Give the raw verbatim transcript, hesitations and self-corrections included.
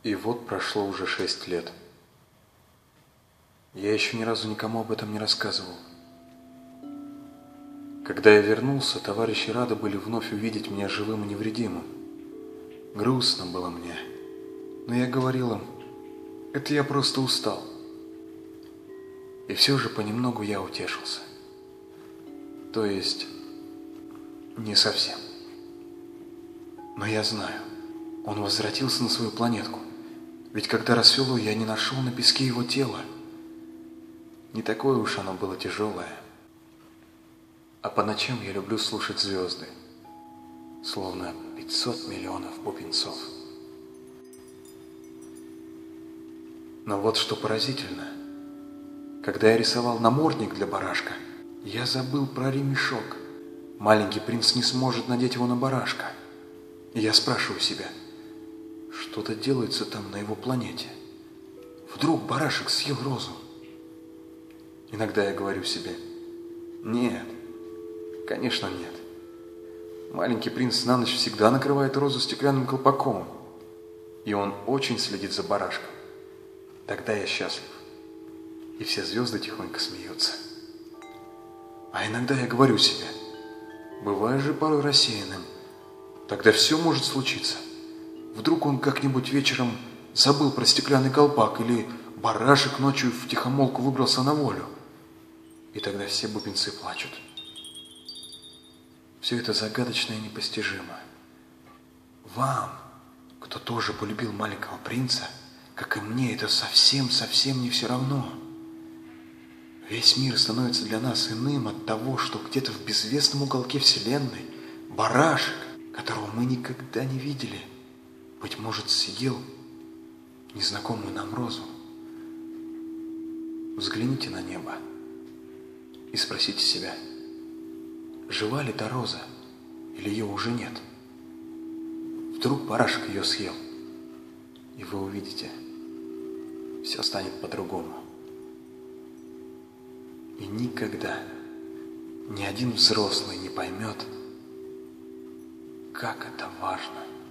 И вот прошло уже шесть лет. Я еще ни разу никому об этом не рассказывал. Когда я вернулся, товарищи рады были вновь увидеть меня живым и невредимым. Грустно было мне, но я говорил им, это я просто устал. И все же понемногу я утешился. То есть, не совсем. Но я знаю, он возвратился на свою планетку. Ведь когда рассвело, я не нашел на песке его тела. Не такое уж оно было тяжелое. А по ночам я люблю слушать звезды, словно пятьсот миллионов бубенцов. Но вот что поразительно. Когда я рисовал намордник для барашка, я забыл про ремешок. Маленький принц не сможет надеть его на барашка. И я спрашиваю себя, что-то делается там на его планете. Вдруг барашек съел розу? Иногда я говорю себе, нет, конечно нет. Маленький принц на ночь всегда накрывает розу стеклянным колпаком, и он очень следит за барашком. Тогда я счастлив, и все звезды тихонько смеются. А иногда я говорю себе, бываю же порой рассеянным, тогда все может случиться. Вдруг он как-нибудь вечером забыл про стеклянный колпак, или барашек ночью втихомолку выбрался на волю. И тогда все бубенцы плачут. Все это загадочно и непостижимо. Вам, кто тоже полюбил маленького принца, как и мне, это совсем-совсем не все равно. Весь мир становится для нас иным от того, что где-то в безвестном уголке Вселенной барашек, которого мы никогда не видели, быть может, съел незнакомую нам розу. Взгляните на небо и спросите себя, жива ли та роза или ее уже нет? Вдруг барашек ее съел, и вы увидите, все станет по-другому. И никогда ни один взрослый не поймет, как это важно